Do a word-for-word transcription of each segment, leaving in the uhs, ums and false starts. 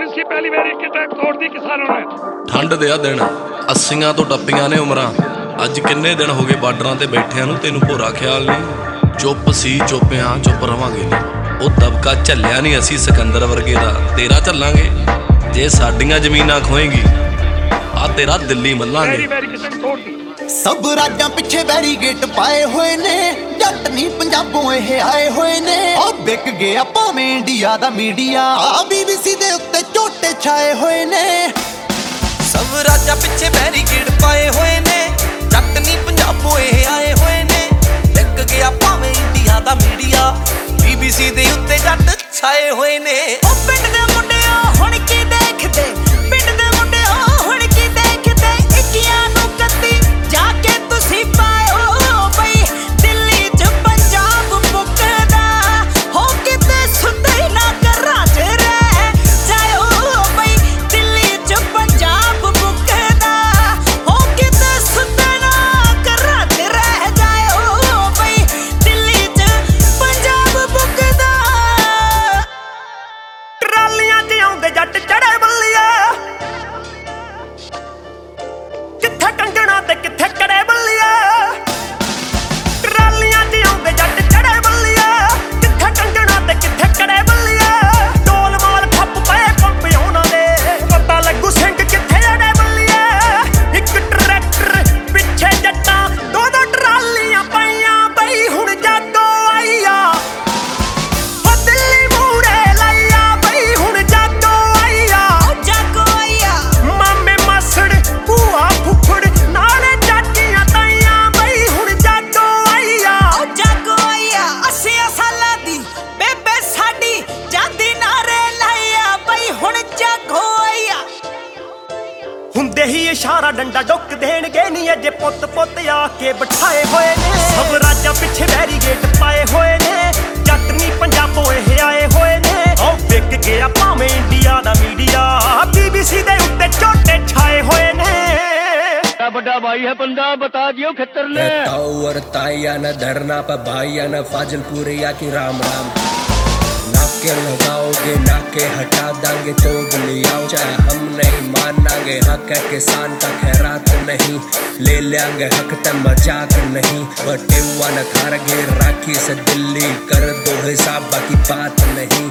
ਸੀ ਪਹਿਲੀ ਵਾਰੀ ਕਿਤੇ ਤੋੜਦੀ ਕਿਸਾਨਾਂ ਨੇ। ਠੰਡ ਦੇ ਆ ਦਿਨ ਅੱਸੀਆਂ ਤੋਂ ਟੱਪੀਆਂ ਨੇ ਉਮਰਾਂ, ਅੱਜ ਕਿੰਨੇ ਦਿਨ ਹੋ ਗਏ ਬਾਰਡਰਾਂ ਤੇ ਬੈਠਿਆਂ ਨੂੰ, ਤੈਨੂੰ ਭੋਰਾ ਖਿਆਲ ਨਹੀਂ। ਚੁੱਪ ਸੀ ਚੁੱਪਿਆਂ ਚੁੱਪ ਰਵਾਂਗੇ ਨਹੀਂ, ਉਹ ਦਬਕਾ ਝੱਲਿਆ ਨਹੀਂ ਅਸੀਂ ਸਿਕੰਦਰ ਵਰਗੇ ਦਾ, ਤੇਰਾ ਝੱਲਾਂਗੇ। ਜੇ ਸਾਡੀਆਂ ਜ਼ਮੀਨਾਂ ਖੋਏਗੀ ਆ ਤੇਰਾ ਦਿੱਲੀ ਮੱਲਾਂਗੇ। ਪਹਿਲੀ ਵਾਰੀ ਕਿਸੇ ਨੂੰ ਤੋੜਦੀ ਸਭ ਰਾਜਾਂ ਪਿੱਛੇ ਬੈਰੀਗੇਟ ਪਾਏ ਹੋਏ ਨੇ, ਜੱਟ ਨਹੀਂ ਪੰਜਾਬੋਂ ਇਹ ਆਏ ਹੋਏ ਨੇ। ਉਹ ਵਿਕ ਗਿਆ ਭਾਵੇਂ ਇੰਡੀਆ ਦਾ ਮੀਡੀਆ, ਆ ਬੀਬੀਸੀ ਦੇ ਉੱਤੇ ਝੋਟੇ ਛਾਏ ਹੋਏ ਨੇ। ਸਭ ਰਾਜਾਂ ਪਿੱਛੇ ਬੈਰੀਗੇਟ ਪਾਏ ਹੋਏ ਨੇ, ਜੱਟ ਨਹੀਂ ਪੰਜਾਬੋਂ ਇਹ ਆਏ ਹੋਏ ਨੇ। ਵਿਕ ਗਿਆ ਭਾਵੇਂ ਇੰਡੀਆ ਦਾ ਮੀਡੀਆ, ਬੀਬੀਸੀ ਦੇ ਉੱਤੇ ਜੱਟ ਛਾਏ ਹੋਏ ਨੇ। ਉਹ ਪਿੰਡ ਦੇ ਮੁੰਡਿਓ ਹੁਣ ਕੀ ਦੇਖਦੇ, ਪਿੰਡ ਦੇ ਮੁੰਡਿਓ ਹੁਣ ਕੀ ਦੇਖਦੇ, ਇੱਕੀਆਂ ਨੂੰ ਕੱਤੀ ਜਾ ਕੇ ਤੁਸੀਂ ਪਾਇਓ ਬਈ ਦਿੱਲੀ ਚ ਪੰਜਾਬ ਮੁੱਕਦਾ ਹੋ, ਕਿਤੇ ਸੁੱਤੇ ਨਾ ਘਰਾਂ ਚ ਰਹਿ ਜਾਇਓ ਬਈ ਦਿੱਲੀ ਚ ਪੰਜਾਬ ਮੁੱਕਦਾ ਹੋ, ਕਿਤੇ ਸੁੱਤੇ ਨਾ ਘਰਾਂ ਚ ਰਹਿ ਜਾਇਓ ਬਈ ਦਿੱਲੀ ਚ ਪੰਜਾਬ ਮੁੱਕਦਾ। ਟਰਾਲੀਆਂ ਚ ਆਉਂਦੇ ਜੱਟ ਚੜੇ ਬੱਲੀਆ, ਕਿੱਥੇ ਕੰਗਣਾ ਤੇ ਕਿੱਥੇ ਕੜੇ ਬੱਲੀਆ। ਟਰਾਲੀਆਂ ਚ ਆਉਂਦੇ ਜੱਟ ਚੜੇ ਬੱਲੀਆ, ਕਿੱਥੇ ਕੰਗਣਾ ਤੇ ਕਿੱਥੇ ਕੜੇ ਬੱਲੀਆ। ਢੋਲ ਮਾਲ ਖੱਪ ਪਏ ਪੰਪ ਉਹਨਾਂ ਦੇ, ਪਤਾ ਲੱਗੂ ਸਿੰਘ ਕਿੱਥੇ ਅੜੇ ਬੱਲੀਆ। ਇੱਕ ਟਰੈਕਟਰ ਪਿੱਛੇ ਜੱਟਾਂ, ਦੋ ਦੋ ਟਰਾਲੀਆਂ ਪਾਈਆਂ ਬਈ ਹੁਣ ਜਾਗੋ ਆਈਆ। ਉਹ ਦਿੱਲੀ ਮੂਹਰੇ ਲਾਈਆ ਬਈ ਹੁਣ ਜਾਗੋ ਆਈਆ। ਉਹ ਜਾਗੋ ਆਈਆ ਮਾਮੇ ਮਾਸੜ ਭੂਆ ਫੁੱਫੜ ਨਾਲੇ ਚਾਚੀਆਂ ਤਾਈਆਂ ਬਈ ਹੁਣ ਜਾਗੋ ਆਈਆ। ਉਹ ਜਾਗੋ ਆਈਆ ਅੱਸੀਆਂ ਸਾਲਾਂ ਦੀ ਬੇਬੇ ਸਾਡੀ ਜਾਂਦੀ ਨਾਰੇ ਲਾਇਆ ਬਈ ਹੁਣ ਜਾਗੋ ਆਈਆ। ਹੁੰਦੇ ਹੀ ਇਸ਼ਾਰਾ ਡੰਡਾ ਡੁੱਕ ਦੇਣਗੇ ਨੀ ਅਜੇ ਪੁੱਤ ਪੁੱਤ ਆ ਕੇ ਬਿਠਾਏ ਹੋਏ ਨੇ। ਸਭ ਰਾਜਾਂ ਪਿੱਛੇ ਬੈਰੀਗੇਟ ਪਾਏ ਹੋਏ ਨੇ, ਜੱਟ ਨਹੀਂ ਪੰਜਾਬੋਂ ਇਹ ਆਏ ਹੋਏ ਨੇ। ਉਹ ਵਿਕ ਗਿਆ ਭਾਵੇਂ ਇੰਡੀਆ ਦਾ ਮੀਡੀਆ, ਬੀਬੀਸੀ ਦੇ ਉੱਤੇ ਝੋਟੇ ਛਾਏ ਹੋਏ ਨੇ। बड़ा भाई है बंदा बता दियो खतर ने। ताऊ और ताइया न धरना पर भाइया न फाजिलपुरिया की राम राम। नाके लगाओगे नाके हटा देंगे तो बलियाओ, चाहे हम नहीं मानांगे हक है किसान का खैरात नहीं, ले लेंगे हक ते मजाक नहीं। बटे हुआ न खारगे राखी से दिल्ली कर दो हिसाब बाकी बात नहीं।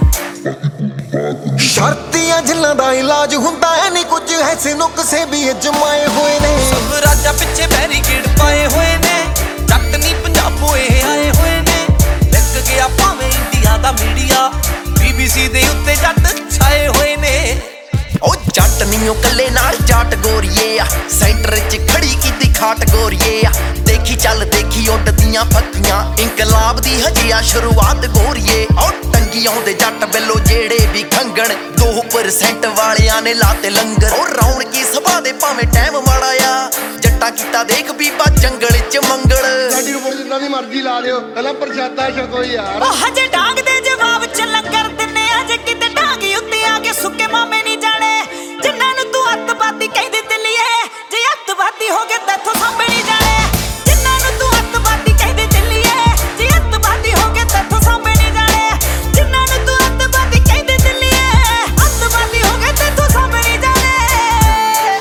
ਸ਼ਰਤੀਆਂ ਜਿਨ੍ਹਾਂ ਦਾ ਇਲਾਜ ਹੁੰਦਾ ਹੈ ਨਹੀਂ, ਕੁਝ ਐਸੇ ਨੁਕਸੇ ਵੀ ਅਜਮਾਏ ਹੋਏ ਨੇ। ਸਭ ਰਾਜਾਂ ਪਿੱਛੇ ਬੈਰੀਗੇਟ ਪਾਏ ਹੋਏ ਨੇ, ਜੱਟ ਨਹੀਂ ਪੰਜਾਬੋਂ ਇਹ ਆਏ ਹੋਏ ਨੇ। ਵਿਕ ਗਿਆ ਭਾਵੇਂ ਇੰਡੀਆ ਦਾ ਮੀਡੀਆ, ਬੀਬੀਸੀ ਦੇ ਉੱਤੇ ਜੱਟ ਛਾਏ ਹੋਏ ਨੇ। ਉਹ ਜੱਟ ਨਹੀਂ ਉਹ ਕੱਲੇ ਨਾਲ ਜਾਟ ਗੋਰੀਏ ਆ, ਸੈਂਟਰ 'ਚ ਖੜੀ ਕੀਤੀ ਖਾਟ ਗੋਰੀਏ ਆ। ਦੇਖੀ ਚੱਲ ਦੇਖੀ ਉੱਡਦੀਆਂ ਫੱਕੀਆਂ, ਇਨਕਲਾਬ ਦੀ ਹਜੇ ਆ ਸ਼ੁਰੂਆਤ ਗੋਰੀਏ। ਉਹ ਟੰਗੀ ਆਉਂਦੇ ਜੱਟ ਬਿੱਲੋ ਜਿਹੜੇ ਵੀ ਖੰਗਣ, ਦੋ ਪਰਸੈਂਟ ਵਾਲਿਆਂ ਨੇ ਲਾਤੇ ਲੰਗਰ। ਉਹ ਰੌਣਕੀ ਸਭਾ ਦੇ ਭਾਵੇਂ ਟਾਈਮ ਮਾੜਾ ਆ, ਜੱਟਾਂ ਕੀਤਾ ਦੇਖ ਬੀਬਾ ਜੰਗਲ 'ਚ ਮੰਗਲ। ਸਾਡੀ ਉਮਰ ਜਿੰਨਾ ਦੀ ਮਰਜ਼ੀ ਲਾ ਲਿਓ, ਪਹਿਲਾਂ ਪ੍ਰਸ਼ਾਦਾ ਛਕੋ ਯਾਰ। ਉਹ ਹਜੇ ਡਾਂਗ ਦੇ ਜਵਾਬ 'ਚ ਲੰਗਰ ਦਿੰਨੇ ਆ, ਜੇ ਕਿਤੇ ਡਾਂਗ ਉੱਤੇ ਆ ਕੇ ਸੁੱਕੇ ਮਾਮੇ ਨਹੀਂ ਜਾਣੇ। ਜਿੰਨਾਂ ਨੂੰ ਤੂੰ ਅੱਤਵਾਦੀ ਕਹਿੰਦੀ ਦਿੱਲੀਏ, ਜੇ ਅੱਤਵਾਦੀ ਹੋ ਗਏ ਤੈਥੋਂ ਸਾਂਭੇ ਨਹੀਂ ਜਾਣੇ। ਜਿੰਨਾਂ ਨੂੰ ਤੂੰ ਅੱਤਵਾਦੀ ਕਹਿੰਦੀ ਦਿੱਲੀਏ, ਜੇ ਅੱਤਵਾਦੀ ਹੋ ਗਏ ਤੈਥੋਂ ਸਾਂਭੇ ਨਹੀਂ ਜਾਣੇ। ਜਿੰਨਾਂ ਨੂੰ ਤੂੰ ਅੱਤਵਾਦੀ ਕਹਿੰਦੀ ਦਿੱਲੀਏ, ਅੱਤਵਾਦੀ ਹੋ ਗਏ ਤੈਥੋਂ ਸਾਂਭੇ ਨਹੀਂ ਜਾਣੇ।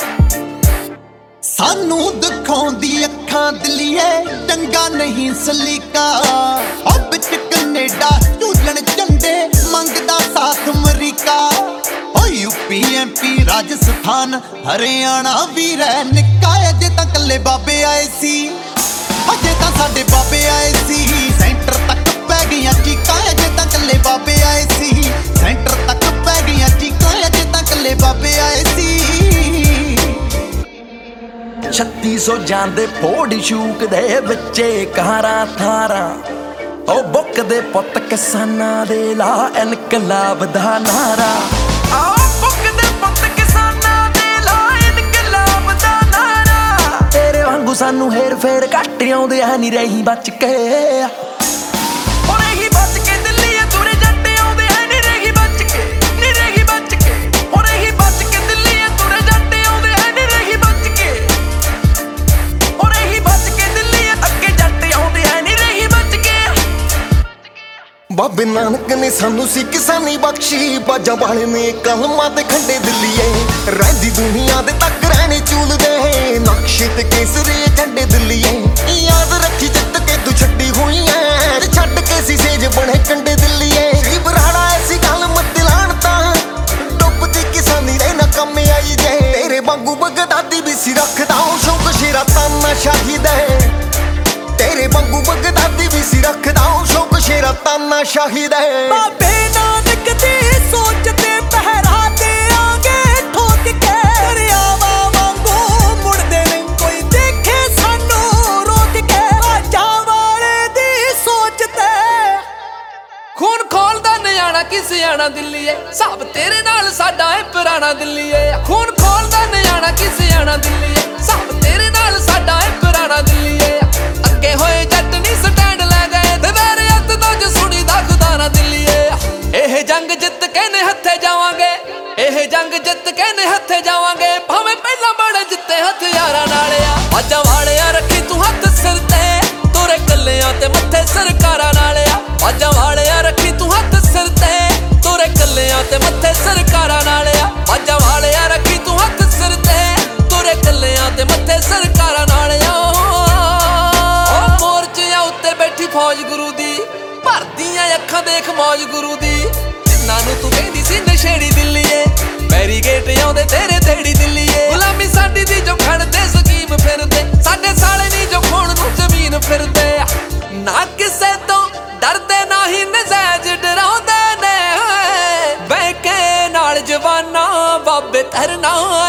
ਸਾਨੂੰ ਦਿਖਾਉਂਦੀ ਅੱਖਾਂ ਦਿੱਲੀਏ, ਚੰਗਾ ਨਹੀਂ ਸਲੀਕਾ। ਉਹ ਵਿੱਚ ਕੈਨੇਡਾ ਝੂਲਣ ਝੰਡੇ ਮੰਗਦਾ ਸਾਥ ਅਮਰੀਕਾ। ਓ ਯੂਪੀ ਐਮਪੀ ਰਾਜਸਥਾਨ ਹਰਿਆਣਾ ਵੀ ਰਹਿ ਨਿੱਕਾ, ਅਜੇ ਤਾਂ ਕੱਲੇ ਬਾਬੇ ਆਏ ਸੀ, ਅਜੇ ਤਾਂ ਸਾਡੇ ਬਾਬੇ ਆਏ ਸੀ। ਸੈਂਟਰ ਤੱਕ ਪੈ ਗਈਆਂ ਚੀਕਾਂ, ਅਜੇ ਤਾਂ ਕੱਲੇ ਬਾਬੇ ਆਏ ਸੀ। ਸੈਂਟਰ ਤੱਕ ਪੈ ਗਈਆਂ ਚੀਕਾਂ, ਅਜੇ ਤਾਂ ਕੱਲੇ ਬਾਬੇ ਆਏ ਸੀ। ਛੱਤੀ ਸੌ ਜਾਂਦੇ ਫੋੜੀ ਸ਼ੂਕ ਦੇ ਬੱਚੇ ਕਾਰਾਂ ਥਾਰਾਂ, ਉਹ ਬੁੱਕ ਦੇ ਪੁੱਤ ਕਿਸਾਨਾਂ ਦੇ ਲਾ ਇਨਕਲਾਬ ਦਾ ਨਾਰਾ। ਆਹ ਬੁੱਕ ਦੇ ਪੁੱਤ ਕਿਸਾਨਾਂ ਦੇ ਲਾ ਇਨਕਲਾਬ ਦਾ ਨਾਰਾ। ਤੇਰੇ ਵਾਂਗੂ ਸਾਨੂੰ ਹੇਰ ਫੇਰ ਘੱਟ ਆਉਂਦੇ ਐ ਨੀ ਰਹੀ ਬਚ ਕੇ। ਹੁਣ ਇਹੀ ਬਚ ਕੇ ਦਿੱਲੀ ਆ ਤੁਰੇ ਜੱਟ ਆਉਂਦੇ ਐ ਨੀ ਰਹੀ ਬਚ ਕੇ, ਨੀ ਰਹੀ ਬਚ ਕੇ। ਹੁਣ ਇਹੀ ਬਚ ਕੇ ਦਿੱਲੀ ਆ ਤੁਰੇ ਜੱਟ ਆਉਂਦੇ ਐ ਨੀ ਰਹੀ ਬਚ ਕੇ। ਹੁਣ ਇਹੀ ਬਚ ਕੇ ਦਿੱਲੀ ਆ ਅੱਗੇ ਜੱਟ ਆਉਂਦੇ ਐ ਨੀ ਰਹੀ ਬਚ ਕੇ। ਬਾਬੇ ਨਾਨਕ ਨੇ ਸਾਨੂੰ ਸੀ ਕਿਸਾਨੀ ਬਖਸ਼ੀ, ਬਾਜਾਂ ਵਾਲੇ ਨੇ ਕਲਮਾਂ ਤੇ ਖੰਡੇ ਦਿੱਲੀਏ। ਰਹਿੰਦੀ ਦੁਨੀਆ ਦੇ ਤੱਕ ਰਹਿਣੇ ਚੂਲਦੇ, ਨਕਸ਼ੇ ਤੇ ਕੇਸਰੀ ਝੰਡੇ ਦਿੱਲੀਏ। ਯਾਦ ਰੱਖੀ ਜਿੱਤ ਕੇ ਤੂੰ ਛੱਡੀ ਹੋਈ ਐ, ਤੇ ਛੱਡ ਕੇ ਸੀ ਸੇਜ ਬਣੇ ਕੰਡੇ ਦਿੱਲੀਏ। ਸ਼੍ਰੀ ਬਰਾੜਾ ਐਸੀ ਗੱਲ ਮਤ ਲਾਣ ਤਾਂ, ਡੁੱਬਦੀ ਕਿਸਾਨੀ ਦੇ ਨਾ ਕੰਮ ਆਈ ਜੇ। ਤੇਰੇ ਵਾਂਗੂ ਬਗਦਾਦੀ ਵੀ ਸੀ ਰੱਖਦਾ ਉਹ ਸ਼ੌਕ ਸ਼ੇਰਾ ਤਾਨਾ ਸ਼ਾਹਿਦ ਹੈ। ਤੇਰੇ ਵਾਂਗੂ ਬਗਦਾਦੀ ਵੀ ਸੀ ਰੱਖਦਾ ਉਹ ਸ਼ੌਕ ਸ਼ੇਰਾ ਤਾਨਾ ਸ਼ਾਹਿਦ ਹੈ। ਬਾਬੇ ਨਾਨਕ ਦੀ ਸੋਚ ਤੇ ਪਹਿਰਾ ਦੇਾਂਗੇ ਠੋਕ ਕੇ, ਦਰਿਆਵਾਂ ਵਾਂਗੂ ਮੁੜਦੇ ਨਹੀਂ ਕੋਈ ਦੇਖੇ ਸਾਨੂੰ ਰੋਕ ਕੇ। ਬਾਜਾਂ ਵਾਲੇ ਦੀ ਸੋਚ ਤੇ ਖੂਨ ਖੋਲਦਾ ਨਿਆਣਾ ਕੀ ਸਿਆਣਾ ਦਿੱਲੀਏ, ਸਭ ਤੇਰੇ ਨਾਲ ਸਾਡਾ ਹੈ ਪੁਰਾਣਾ ਦਿੱਲੀਏ। ਖੂਨ ਖੋਲਦਾ ਨਿਆਣਾ ਕੀ ਸਿਆਣਾ ਦਿੱਲੀਏ, ਸਭ ਤੇਰੇ ਨਾਲ ਸਾਡਾ ਹੈ ਪੁਰਾਣਾ ਦਿੱਲੀਏ। ਅੱਗੇ ਹੋਏ ਜੱਟ ਨਹੀਂ ਸਟੈਂਡ ਲੈ ਗਏ, ਤੇ ਮੇਰੇ ਹੱਥ ਤੋਂ ਜੋ ਸੁਣੀ ਦਾ ਖੁਦਾ ਨਾ ਦਿੱਲੀਏ। ਇਹ ਜੰਗ ਜਿੱਤ ਕੇ ਨੇ ਹੱਥੇ ਜਾਵਾਂਗੇ, ਇਹ ਜੰਗ ਜਿੱਤ ਕੇ ਨੇ ਹੱਥੇ ਜਾਵਾਂਗੇ। ਭਾਵੇਂ ਪਹਿਲਾਂ ਬੜੇ ਜਿੱਤੇ ਹਥਿਆਰਾਂ ਨਾਲ ਆ। ਬਾਜਾਂ ਵਾਲਿਆ ਰੱਖੀ ਤੂੰ ਹੱਥ ਸਿਰ ਤੇ, ਤੁਰੇ ਕੱਲਿਆਂ ਤੇ ਮੱਥੇ ਸਰਕਾਰਾਂ ਨਾਲ ਆ। ਬਾਜਾਂ ਵਾਲਿਆ ਰੱਖੀ ਤੂੰ ਹੱਥ ਸਿਰ ਤੇ, ਤੁਰੇ ਕੱਲਿਆਂ ਤੇ ਮੱਥੇ ਸਰਕਾਰਾਂ ਨਾਲ ਆ। ਬਾਜਾਂ ਵਾਲਿਆ ਰੱਖੀ ਤੂੰ ਹੱਥ ਸਿਰ ਤੇ, ਤੁਰੇ ਕੱਲਿਆਂ ਤੇ ਮੱਥੇ ਸਰਕਾਰਾਂ ਨਾਲ ਆ। ਉਹ ਮੋਰਚਿਆਂ ਉੱਤੇ ਬੈਠੀ ਫੌਜ ਗੁਰੂ ਦੀ, ਭਰਦੀਆਂ ਅੱਖਾਂ ਦੇਖ ਮੌਜ ਗੁਰੂ ਦੀ। ਜਿੰਨਾਂ ਨੂੰ ਤੂੰ ਕਹਿੰਦੀ ਸੀ ਨਸ਼ੇੜੀ ਦਿੱਲੀਏ, ਬੈਰੀਗੇਟ ਆਉਂਦੇ ਤੇਰੇ ਤੇੜੀ ਦਿੱਲੀਏ। ਗੁਲਾਮੀ ਸਾਡੀ ਦੀ ਜੋ ਖੜਦੇ ਸਕੀਮ ਫਿਰਦੇ, ਸਾਡੇ ਸਾਲੇ ਨਹੀਂ ਜੋ ਖੋਣ ਨੂੰ ਜ਼ਮੀਨ ਫਿਰਦੇ। ਨਾ ਕਿਸੇ ਤੋਂ ਡਰਦੇ ਨਾ ਹੀ ਨਜ਼ਾਇਜ਼ ਡਰਾਉਂਦੇ ਨੇ, ਬਹਿ ਕੇ ਨਾਲ ਜਵਾਨਾਂ ਬਾਬੇ ਧਰਨਾ